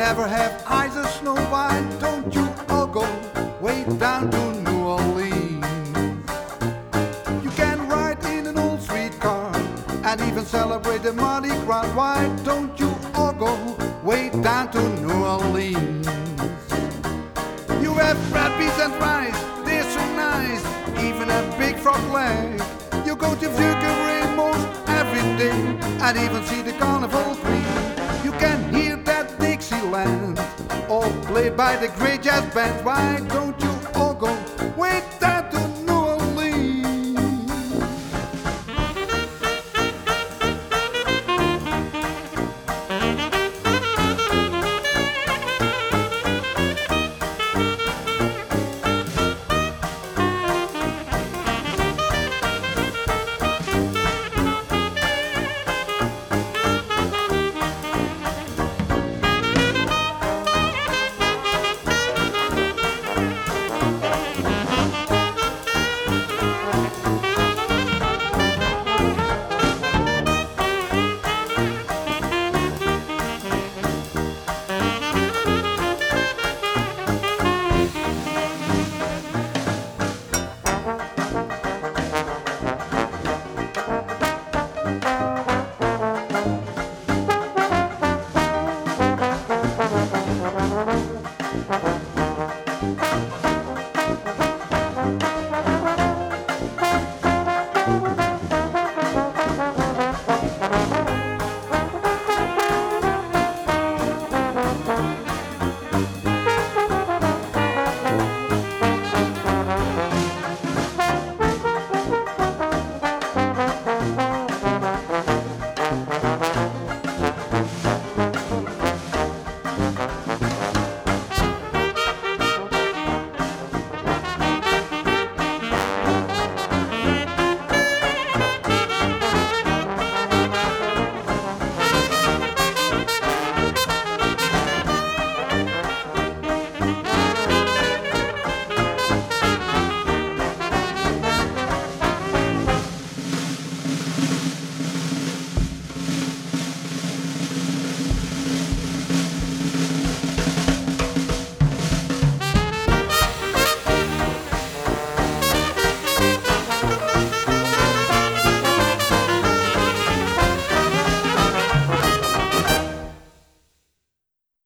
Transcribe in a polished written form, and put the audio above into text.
never have eyes of snow, why don't you all go way down to New Orleans? You can ride in an old streetcar and even celebrate the Mardi Gras. Why don't you all go way down to New Orleans? You have red beans and rice, they're so nice, even a big frog leg. You go to Fugere most every day and even see the carnival queen. You can hear that Dixieland, all played by the great jazz band. Why don't you all go way down